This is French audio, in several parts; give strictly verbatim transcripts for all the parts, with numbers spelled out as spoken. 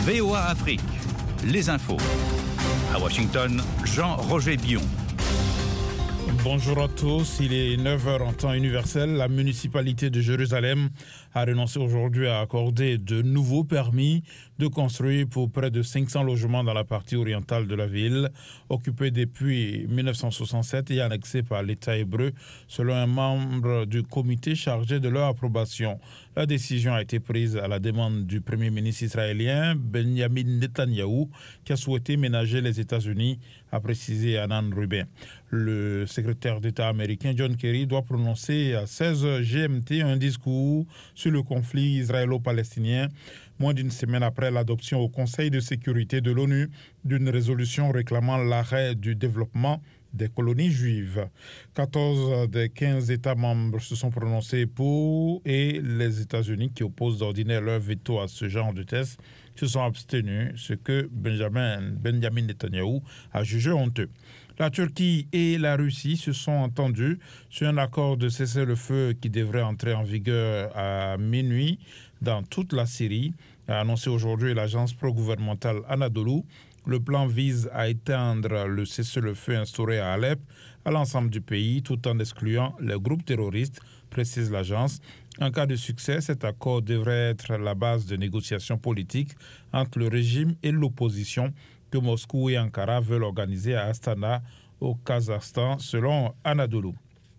V O A Afrique, les infos. À Washington, Jean-Roger Bion. Bonjour à tous, il est neuf heures en temps universel. La municipalité de Jérusalem a renoncé aujourd'hui à accorder de nouveaux permis de construire pour près de cinq cents logements dans la partie orientale de la ville, occupée depuis mille neuf cent soixante-sept et annexée par l'État hébreu, selon un membre du comité chargé de leur approbation. La décision a été prise à la demande du Premier ministre israélien Benjamin Netanyahou, qui a souhaité ménager les États-Unis, a précisé Hanan Rubin. Le secrétaire d'État américain John Kerry doit prononcer à seize heures G M T un discours sur le conflit israélo-palestinien, moins d'une semaine après l'adoption au Conseil de sécurité de l'ONU d'une résolution réclamant l'arrêt du développement des colonies juives. quatorze des quinze États membres se sont prononcés pour et les États-Unis, qui opposent d'ordinaire leur veto à ce genre de test, se sont abstenus, ce que Benjamin, Benjamin Netanyahou a jugé honteux. La Turquie et la Russie se sont entendus sur un accord de cessez-le-feu qui devrait entrer en vigueur à minuit dans toute la Syrie, a annoncé aujourd'hui l'agence pro-gouvernementale Anadolu. Le plan vise à éteindre le cessez-le-feu instauré à Alep à l'ensemble du pays tout en excluant les groupes terroristes, précise l'agence. En cas de succès, cet accord devrait être la base de négociations politiques entre le régime et l'opposition que Moscou et Ankara veulent organiser à Astana, au Kazakhstan, selon Anadolu.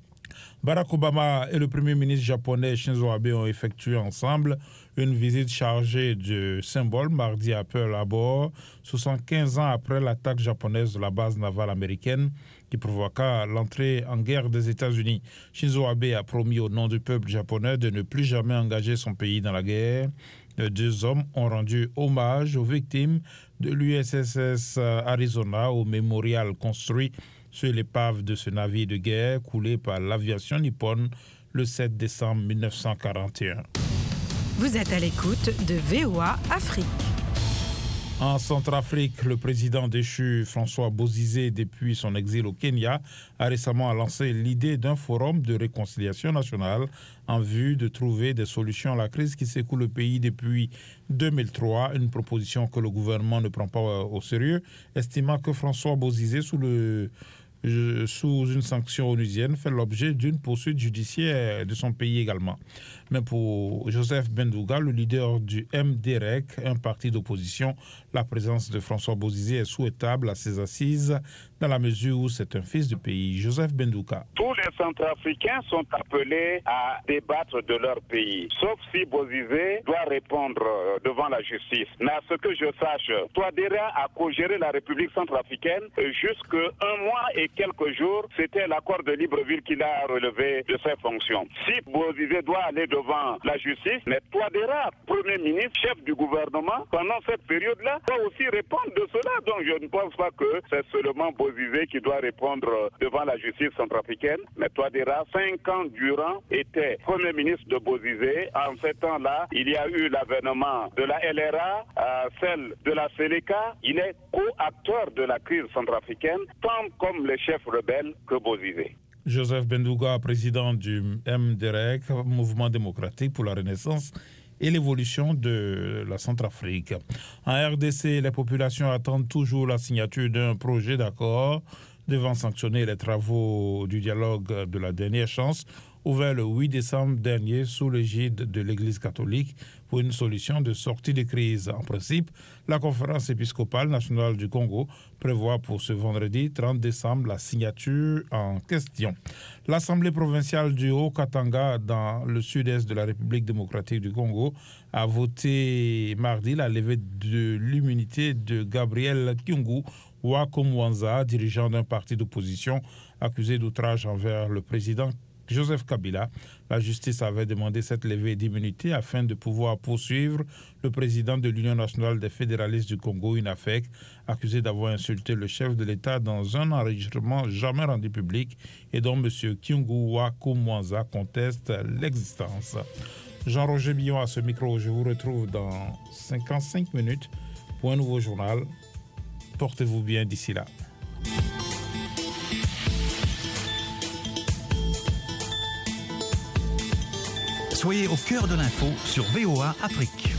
Barack Obama et le Premier ministre japonais Shinzo Abe ont effectué ensemble une visite chargée de symboles mardi à Pearl Harbor, soixante-quinze ans après l'attaque japonaise de la base navale américaine qui provoqua l'entrée en guerre des États-Unis. Shinzo Abe a promis au nom du peuple japonais de ne plus jamais engager son pays dans la guerre. Les deux hommes ont rendu hommage aux victimes de l'U S S Arizona au mémorial construit sur l'épave de ce navire de guerre coulé par l'aviation nippone le sept décembre mille neuf cent quarante et un. Vous êtes à l'écoute de V O A Afrique. En Centrafrique, le président déchu François Bozizé, depuis son exil au Kenya, a récemment lancé l'idée d'un forum de réconciliation nationale en vue de trouver des solutions à la crise qui secoue le pays depuis deux mille trois, une proposition que le gouvernement ne prend pas au sérieux, estimant que François Bozizé, sous le sous une sanction onusienne, fait l'objet d'une poursuite judiciaire de son pays également. Mais pour Joseph Bendouga, le leader du M D R E C, un parti d'opposition, la présence de François Bozizé est souhaitable à ses assises dans la mesure où c'est un fils du pays. Joseph Bendouga. Tous les Centrafricains sont appelés à débattre de leur pays, sauf si Bozizé doit répondre devant la justice. Mais à ce que je sache, Touadéra a co-géré la République centrafricaine jusqu'à un mois et quelques jours. C'était l'accord de Libreville qu'il a relevé de ses fonctions. Si Bozizé doit aller devant la justice, mais Touadéra, Premier ministre, chef du gouvernement, pendant cette période-là, doit aussi répondre de cela. Donc je ne pense pas que c'est seulement Bozizé qui doit répondre devant la justice centrafricaine, mais Touadéra, cinq ans durant, était Premier ministre de Bozizé. En ce temps-là, il y a eu l'avènement de la L R A, euh, celle de la Séléka. Il est co-acteur de la crise centrafricaine, tant comme les chefs rebelles que Bozizé. Joseph Bendouga, président du M D R E C, Mouvement démocratique pour la Renaissance et l'évolution de la Centrafrique. En R D C, les populations attendent toujours la signature d'un projet d'accord devant sanctionner les travaux du dialogue de la dernière chance, ouvert le huit décembre dernier sous l'égide de l'Église catholique pour une solution de sortie de crise. En principe, la conférence épiscopale nationale du Congo prévoit pour ce vendredi trente décembre la signature en question. L'Assemblée provinciale du Haut-Katanga, dans le sud-est de la République démocratique du Congo, a voté mardi la levée de l'immunité de Gabriel Kyungu Wakomwanza, dirigeant d'un parti d'opposition accusé d'outrage envers le président Joseph Kabila. La justice avait demandé cette levée d'immunité afin de pouvoir poursuivre le président de l'Union nationale des fédéralistes du Congo, U N A F E C, accusé d'avoir insulté le chef de l'État dans un enregistrement jamais rendu public et dont M. Kyungu Wakomwanza conteste l'existence. Jean-Roger Bion à ce micro. Je vous retrouve dans cinquante-cinq minutes pour un nouveau journal. Portez-vous bien d'ici là. Soyez au cœur de l'info sur V O A Afrique.